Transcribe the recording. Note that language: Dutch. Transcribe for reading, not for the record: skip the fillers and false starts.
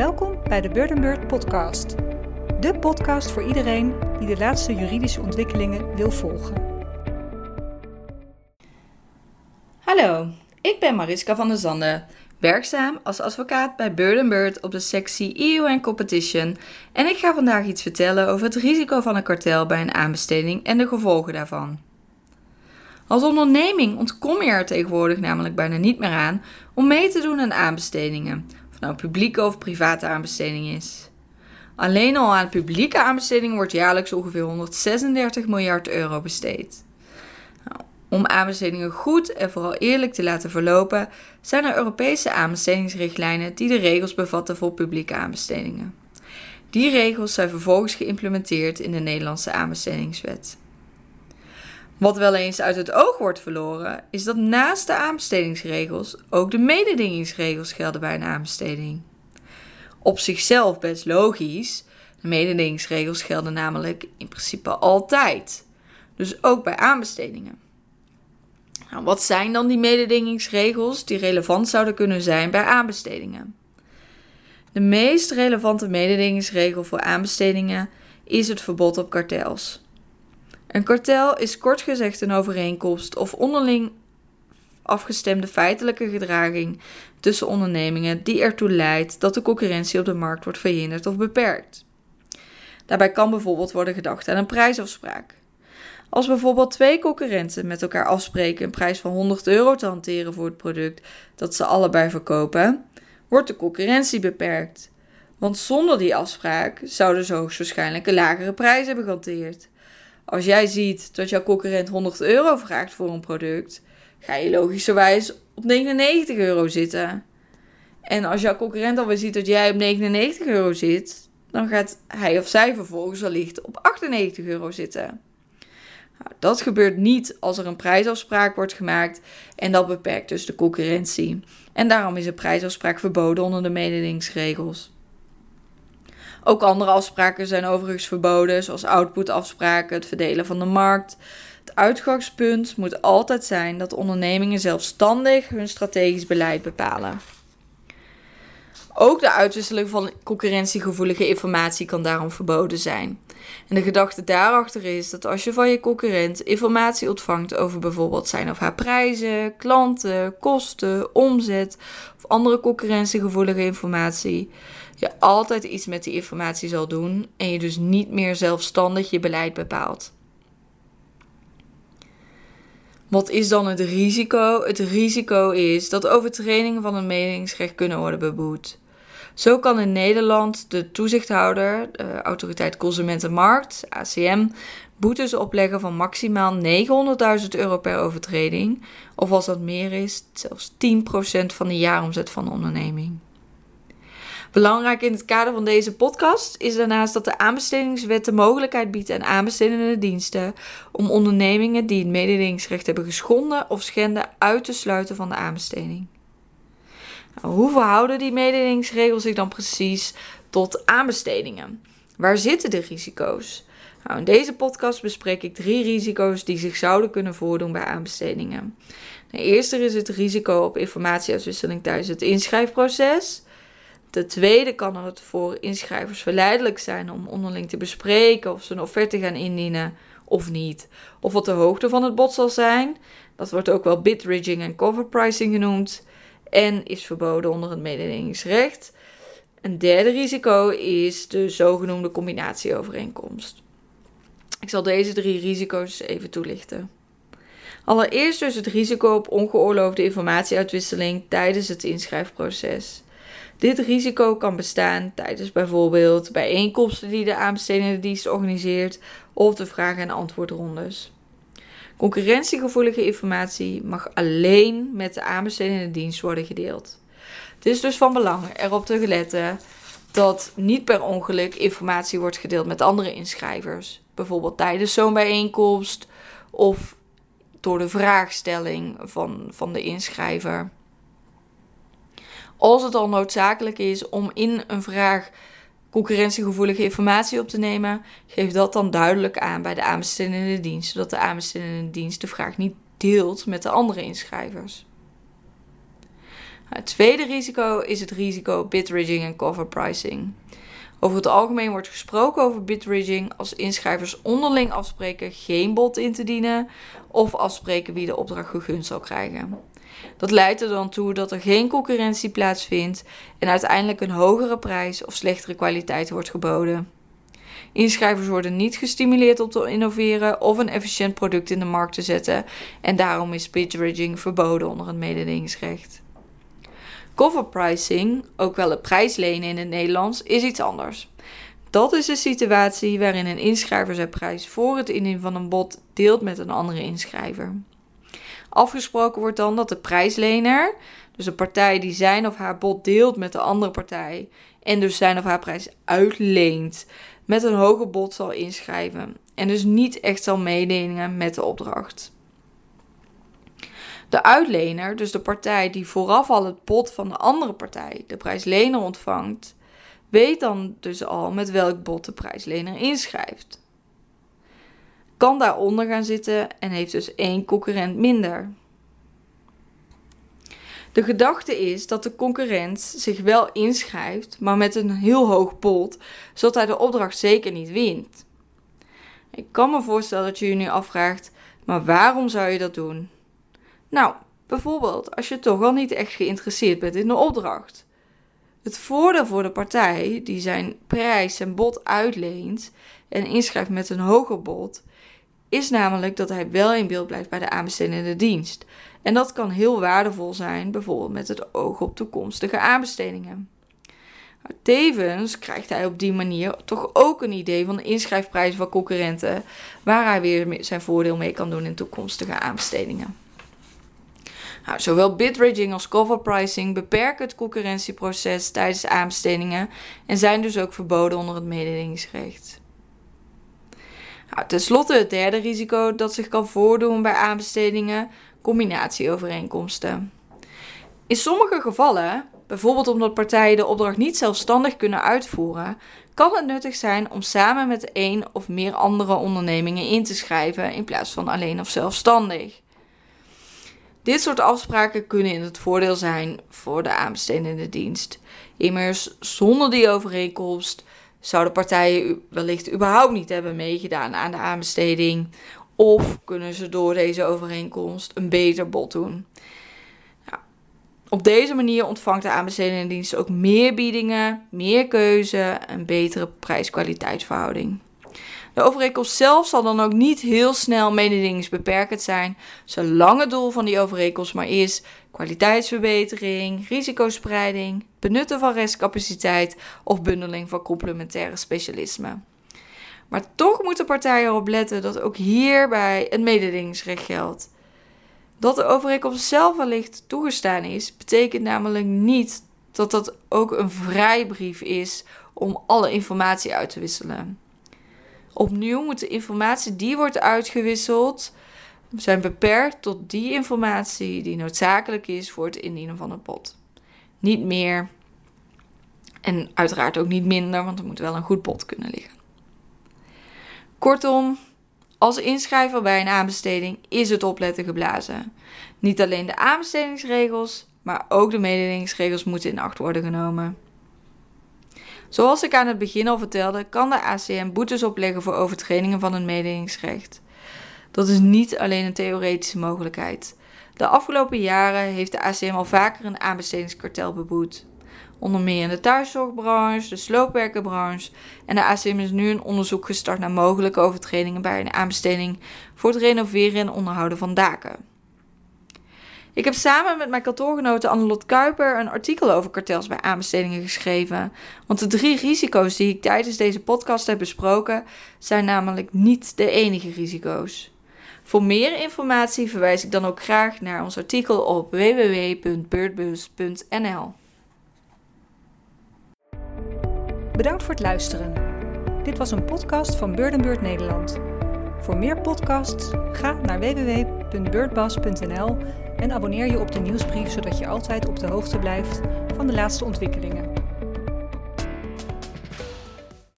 Welkom bij de Bird & Bird podcast. De podcast voor iedereen die de laatste juridische ontwikkelingen wil volgen. Hallo, ik ben Mariska van der Zanden, werkzaam als advocaat bij Bird & Bird op de sectie EU en Competition en ik ga vandaag iets vertellen over het risico van een kartel bij een aanbesteding en de gevolgen daarvan. Als onderneming ontkom je er tegenwoordig namelijk bijna niet meer aan om mee te doen aan aanbestedingen, of het nou publieke of private aanbesteding is. Alleen al aan publieke aanbestedingen wordt jaarlijks ongeveer 136 miljard euro besteed. Om aanbestedingen goed en vooral eerlijk te laten verlopen, zijn er Europese aanbestedingsrichtlijnen die de regels bevatten voor publieke aanbestedingen. Die regels zijn vervolgens geïmplementeerd in de Nederlandse aanbestedingswet. Wat wel eens uit het oog wordt verloren, is dat naast de aanbestedingsregels ook de mededingingsregels gelden bij een aanbesteding. Op zichzelf best logisch, de mededingingsregels gelden namelijk in principe altijd, dus ook bij aanbestedingen. Nou, wat zijn dan die mededingingsregels die relevant zouden kunnen zijn bij aanbestedingen? De meest relevante mededingingsregel voor aanbestedingen is het verbod op kartels. Een kartel is kort gezegd een overeenkomst of onderling afgestemde feitelijke gedraging tussen ondernemingen die ertoe leidt dat de concurrentie op de markt wordt verhinderd of beperkt. Daarbij kan bijvoorbeeld worden gedacht aan een prijsafspraak. Als bijvoorbeeld twee concurrenten met elkaar afspreken een prijs van €100 te hanteren voor het product dat ze allebei verkopen, wordt de concurrentie beperkt. Want zonder die afspraak zouden ze hoogstwaarschijnlijk een lagere prijs hebben gehanteerd. Als jij ziet dat jouw concurrent €100 vraagt voor een product, ga je logischerwijs op €99 zitten. En als jouw concurrent alweer ziet dat jij op €99 zit, dan gaat hij of zij vervolgens wellicht op €98 zitten. Nou, dat gebeurt niet als er een prijsafspraak wordt gemaakt en dat beperkt dus de concurrentie. En daarom is een prijsafspraak verboden onder de mededingingsregels. Ook andere afspraken zijn overigens verboden, zoals outputafspraken, het verdelen van de markt. Het uitgangspunt moet altijd zijn dat ondernemingen zelfstandig hun strategisch beleid bepalen. Ook de uitwisseling van concurrentiegevoelige informatie kan daarom verboden zijn. En de gedachte daarachter is dat als je van je concurrent informatie ontvangt over bijvoorbeeld zijn of haar prijzen, klanten, kosten, omzet of andere concurrentiegevoelige informatie, je altijd iets met die informatie zal doen en je dus niet meer zelfstandig je beleid bepaalt. Wat is dan het risico? Het risico is dat overtredingen van het mededingingsrecht kunnen worden beboet. Zo kan in Nederland de toezichthouder, de Autoriteit Consument en Markt, ACM, boetes opleggen van maximaal €900.000 per overtreding, of als dat meer is, zelfs 10% van de jaaromzet van de onderneming. Belangrijk in het kader van deze podcast is daarnaast dat de aanbestedingswet de mogelijkheid biedt aan aanbestedende diensten om ondernemingen die het mededingingsrecht hebben geschonden of schenden uit te sluiten van de aanbesteding. Nou, hoe verhouden die mededingingsregels zich dan precies tot aanbestedingen? Waar zitten de risico's? Nou, in deze podcast bespreek ik 3 risico's die zich zouden kunnen voordoen bij aanbestedingen. De eerste is het risico op informatieuitwisseling tijdens het inschrijfproces. De tweede kan het voor inschrijvers verleidelijk zijn om onderling te bespreken of ze een offerte gaan indienen of niet. Of wat de hoogte van het bod zal zijn. Dat wordt ook wel bid-ridging en cover pricing genoemd en is verboden onder het mededingingsrecht. Een derde risico is de zogenoemde combinatieovereenkomst. Ik zal deze 3 risico's even toelichten. Allereerst dus het risico op ongeoorloofde informatieuitwisseling tijdens het inschrijfproces. Dit risico kan bestaan tijdens bijvoorbeeld bijeenkomsten die de aanbestedende dienst organiseert of de vraag- en antwoordrondes. Concurrentiegevoelige informatie mag alleen met de aanbestedende dienst worden gedeeld. Het is dus van belang erop te letten dat niet per ongeluk informatie wordt gedeeld met andere inschrijvers. Bijvoorbeeld tijdens zo'n bijeenkomst of door de vraagstelling van de inschrijver. Als het al noodzakelijk is om in een vraag concurrentiegevoelige informatie op te nemen, geef dat dan duidelijk aan bij de aanbestedende dienst, zodat de aanbestedende dienst de vraag niet deelt met de andere inschrijvers. Het tweede risico is het risico bid-ridging en cover pricing. Over het algemeen wordt gesproken over bid-ridging als inschrijvers onderling afspreken geen bod in te dienen of afspreken wie de opdracht gegund zal krijgen. Dat leidt er dan toe dat er geen concurrentie plaatsvindt en uiteindelijk een hogere prijs of slechtere kwaliteit wordt geboden. Inschrijvers worden niet gestimuleerd om te innoveren of een efficiënt product in de markt te zetten en daarom is bid-ridging verboden onder het mededingingsrecht. Cover pricing, ook wel het prijslenen in het Nederlands, is iets anders. Dat is een situatie waarin een inschrijver zijn prijs voor het indienen van een bod deelt met een andere inschrijver. Afgesproken wordt dan dat de prijslener, dus een partij die zijn of haar bod deelt met de andere partij en dus zijn of haar prijs uitleent, met een hoger bod zal inschrijven en dus niet echt zal meedingen met de opdracht. De uitlener, dus de partij die vooraf al het bod van de andere partij, de prijslener, ontvangt, weet dan dus al met welk bod de prijslener inschrijft. Kan daaronder gaan zitten en heeft dus 1 concurrent minder. De gedachte is dat de concurrent zich wel inschrijft, maar met een heel hoog bod, zodat hij de opdracht zeker niet wint. Ik kan me voorstellen dat je je nu afvraagt, maar waarom zou je dat doen? Nou, bijvoorbeeld als je toch al niet echt geïnteresseerd bent in de opdracht. Het voordeel voor de partij die zijn prijs en bod uitleent en inschrijft met een hoger bod, is namelijk dat hij wel in beeld blijft bij de aanbestedende dienst. En dat kan heel waardevol zijn, bijvoorbeeld met het oog op toekomstige aanbestedingen. Tevens krijgt hij op die manier toch ook een idee van de inschrijfprijzen van concurrenten, waar hij weer zijn voordeel mee kan doen in toekomstige aanbestedingen. Nou, zowel bid-ridging als cover pricing beperken het concurrentieproces tijdens aanbestedingen en zijn dus ook verboden onder het mededingingsrecht. Nou, ten slotte het derde risico dat zich kan voordoen bij aanbestedingen, combinatieovereenkomsten. In sommige gevallen, bijvoorbeeld omdat partijen de opdracht niet zelfstandig kunnen uitvoeren, kan het nuttig zijn om samen met 1 of meer andere ondernemingen in te schrijven in plaats van alleen of zelfstandig. Dit soort afspraken kunnen in het voordeel zijn voor de aanbestedende dienst. Immers, zonder die overeenkomst zouden partijen wellicht überhaupt niet hebben meegedaan aan de aanbesteding, of kunnen ze door deze overeenkomst een beter bod doen. Nou, op deze manier ontvangt de aanbestedende dienst ook meer biedingen, meer keuze en betere prijs-kwaliteitsverhouding. De overeenkomst zelf zal dan ook niet heel snel mededingingsbeperkend zijn, zolang het doel van die overeenkomst maar is kwaliteitsverbetering, risicospreiding, benutten van restcapaciteit of bundeling van complementaire specialismen. Maar toch moeten partijen erop letten dat ook hierbij het mededingingsrecht geldt. Dat de overeenkomst zelf wellicht toegestaan is, betekent namelijk niet dat dat ook een vrijbrief is om alle informatie uit te wisselen. Opnieuw moet de informatie die wordt uitgewisseld zijn beperkt tot die informatie die noodzakelijk is voor het indienen van het bod. Niet meer en uiteraard ook niet minder, want er moet wel een goed bod kunnen liggen. Kortom, als inschrijver bij een aanbesteding is het opletten geblazen. Niet alleen de aanbestedingsregels, maar ook de mededingingsregels moeten in acht worden genomen. Zoals ik aan het begin al vertelde, kan de ACM boetes opleggen voor overtredingen van het mededingingsrecht. Dat is niet alleen een theoretische mogelijkheid. De afgelopen jaren heeft de ACM al vaker een aanbestedingskartel beboet. Onder meer in de thuiszorgbranche, de sloopwerkenbranche en de ACM is nu een onderzoek gestart naar mogelijke overtredingen bij een aanbesteding voor het renoveren en onderhouden van daken. Ik heb samen met mijn kantoorgenote Annelot Kuiper een artikel over kartels bij aanbestedingen geschreven. Want de 3 risico's die ik tijdens deze podcast heb besproken zijn namelijk niet de enige risico's. Voor meer informatie verwijs ik dan ook graag naar ons artikel op www.beurtbus.nl. Bedankt voor het luisteren. Dit was een podcast van Beurt & Beurt Nederland. Voor meer podcasts ga naar www.beurtbas.nl en abonneer je op de nieuwsbrief zodat je altijd op de hoogte blijft van de laatste ontwikkelingen.